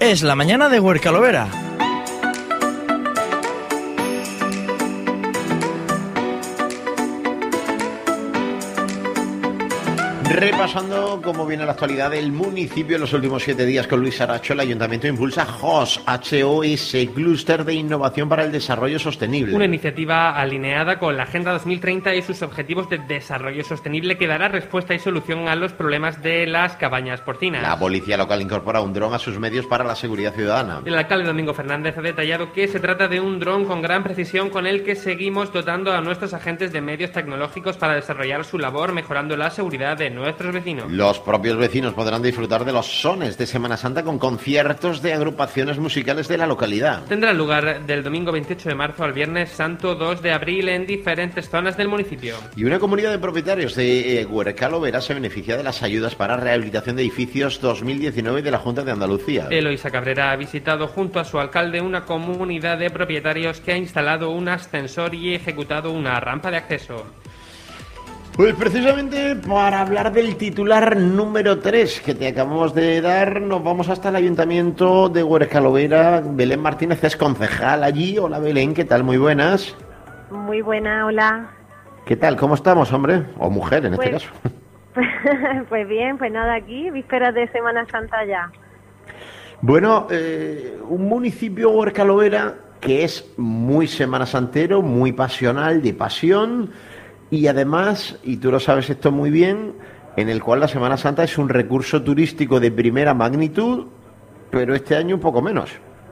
Es la mañana de Huercalovera. Repasando cómo viene la actualidad del municipio en los últimos 7 días con Luis Aracho, el Ayuntamiento impulsa HOS, HOS, Clúster de Innovación para el Desarrollo Sostenible. Una iniciativa alineada con la Agenda 2030 y sus objetivos de desarrollo sostenible que dará respuesta y solución a los problemas de las cabañas porcinas. La policía local incorpora un dron a sus medios para la seguridad ciudadana. El alcalde Domingo Fernández ha detallado que se trata de un dron con gran precisión con el que seguimos dotando a nuestros agentes de medios tecnológicos para desarrollar su labor, mejorando la seguridad de nuestros vecinos. Los propios vecinos podrán disfrutar de los sones de Semana Santa con conciertos de agrupaciones musicales de la localidad. Tendrá lugar del domingo 28 de marzo al viernes santo 2 de abril en diferentes zonas del municipio. Y una comunidad de propietarios de Huercalovera se beneficia de las ayudas para rehabilitación de edificios 2019 de la Junta de Andalucía. Eloísa Cabrera ha visitado junto a su alcalde una comunidad de propietarios que ha instalado un ascensor y ejecutado una rampa de acceso. Pues precisamente para hablar del titular número 3 que te acabamos de dar, nos vamos hasta el Ayuntamiento de Huercalovera. Belén Martínez es concejal allí. Hola Belén, ¿qué tal? Muy buenas. Muy buena, hola. ¿Qué tal? ¿Cómo estamos, hombre? O mujer, en este caso. Pues bien, pues nada, aquí, vísperas de Semana Santa ya. Bueno, un municipio, Huercalovera, que es muy semanasantero, muy pasional, de pasión. Y además, y tú lo sabes esto muy bien, en el cual la Semana Santa es un recurso turístico de primera magnitud, pero este año un poco menos.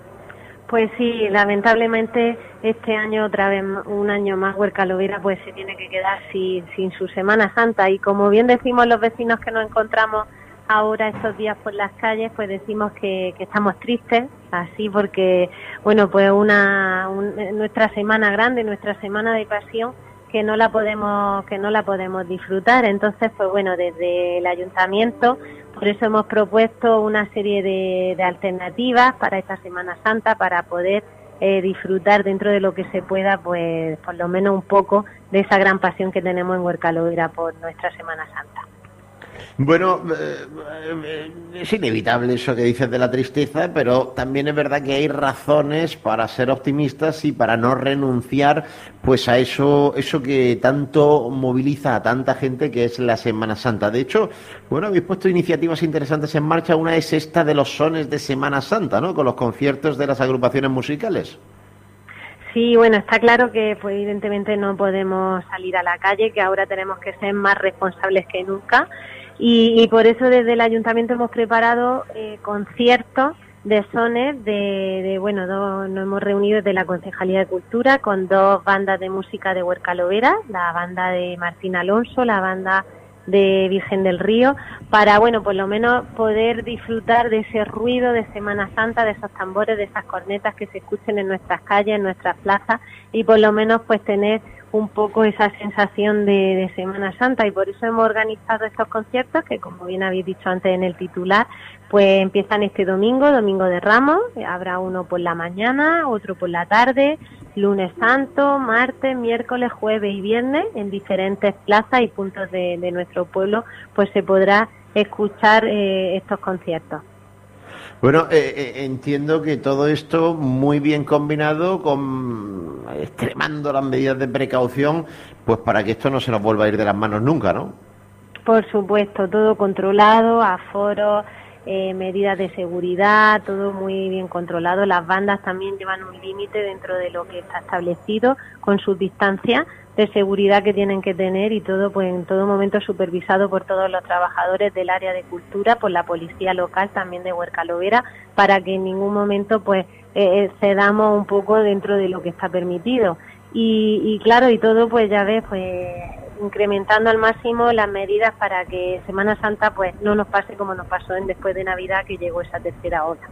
Pues sí, lamentablemente este año otra vez, un año más, Huercalovera pues se tiene que quedar sin su Semana Santa. Y como bien decimos los vecinos que nos encontramos ahora estos días por las calles, pues decimos que estamos tristes, así porque, bueno, pues nuestra semana grande, nuestra semana de pasión, que no la podemos disfrutar. Entonces, pues bueno, desde el ayuntamiento, por eso hemos propuesto una serie de alternativas para esta Semana Santa, para poder disfrutar dentro de lo que se pueda, pues por lo menos un poco de esa gran pasión que tenemos en Huercalovera por nuestra Semana Santa. Bueno, es inevitable eso que dices de la tristeza, pero también es verdad que hay razones para ser optimistas y para no renunciar pues a eso que tanto moviliza a tanta gente, que es la Semana Santa. De hecho, bueno, habéis puesto iniciativas interesantes en marcha. Una es esta de los sones de Semana Santa, ¿no? Con los conciertos de las agrupaciones musicales. Sí, bueno, está claro que pues evidentemente no podemos salir a la calle, que ahora tenemos que ser más responsables que nunca. Y por eso desde el ayuntamiento hemos preparado conciertos de sones nos hemos reunido desde la Concejalía de Cultura con 2 bandas de música de Huercalovera, la banda de Martín Alonso, la banda de Virgen del Río, para, bueno, por lo menos poder disfrutar de ese ruido de Semana Santa, de esos tambores, de esas cornetas que se escuchen en nuestras calles, en nuestras plazas, y por lo menos pues tener un poco esa sensación de Semana Santa. Y por eso hemos organizado estos conciertos que, como bien habéis dicho antes en el titular, pues empiezan este domingo de Ramos. Habrá uno por la mañana, otro por la tarde, lunes santo, martes, miércoles, jueves y viernes, en diferentes plazas y puntos de nuestro pueblo, pues se podrá escuchar estos conciertos. Bueno, entiendo que todo esto muy bien combinado con extremando las medidas de precaución, pues para que esto no se nos vuelva a ir de las manos nunca, ¿no? Por supuesto, todo controlado, aforos, medidas de seguridad, todo muy bien controlado. Las bandas también llevan un límite dentro de lo que está establecido con sus distancias de seguridad que tienen que tener, y todo pues en todo momento supervisado por todos los trabajadores del área de cultura, por la policía local también de Huercalovera, para que en ningún momento pues cedamos un poco dentro de lo que está permitido. Y claro, y todo pues ya ves, pues incrementando al máximo las medidas para que Semana Santa pues no nos pase como nos pasó después de Navidad, que llegó esa tercera ola.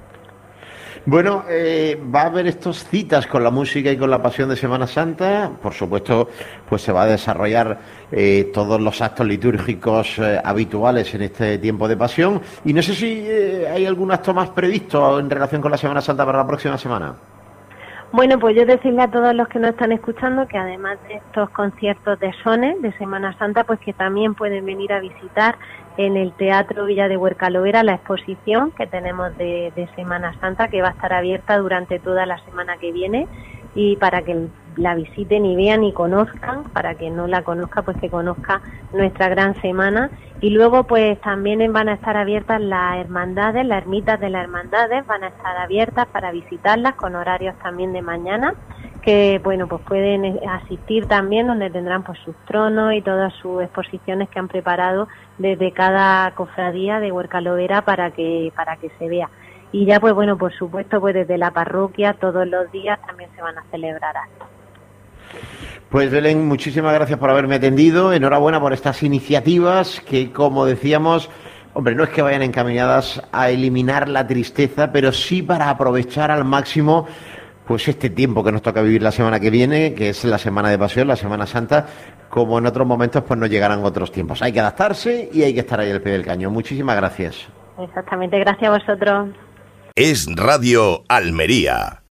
Bueno, va a haber estos citas con la música y con la pasión de Semana Santa. Por supuesto, pues se va a desarrollar todos los actos litúrgicos habituales en este tiempo de pasión. Y no sé si hay algún acto más previsto en relación con la Semana Santa para la próxima semana. Bueno, pues yo decirle a todos los que nos están escuchando que además de estos conciertos de sones de Semana Santa, pues que también pueden venir a visitar en el Teatro Villa de Huercalovera la exposición que tenemos de Semana Santa, que va a estar abierta durante toda la semana que viene, y para que la visiten y vean y conozcan, para que no la conozca, pues que conozca nuestra gran semana. Y luego pues también van a estar abiertas las hermandades, las ermitas de las hermandades van a estar abiertas para visitarlas con horarios también de mañana, que bueno, pues pueden asistir también, donde tendrán pues sus tronos y todas sus exposiciones que han preparado desde cada cofradía de Huercalovera para que se vea. Y ya pues bueno, por supuesto, pues desde la parroquia todos los días también se van a celebrar actos. Pues Belén, muchísimas gracias por haberme atendido, enhorabuena por estas iniciativas que, como decíamos, hombre, no es que vayan encaminadas a eliminar la tristeza, pero sí para aprovechar al máximo pues este tiempo que nos toca vivir la semana que viene, que es la Semana de Pasión, la Semana Santa. Como en otros momentos pues nos llegarán otros tiempos. Hay que adaptarse y hay que estar ahí al pie del cañón. Muchísimas gracias. Exactamente, gracias a vosotros. Es Radio Almería.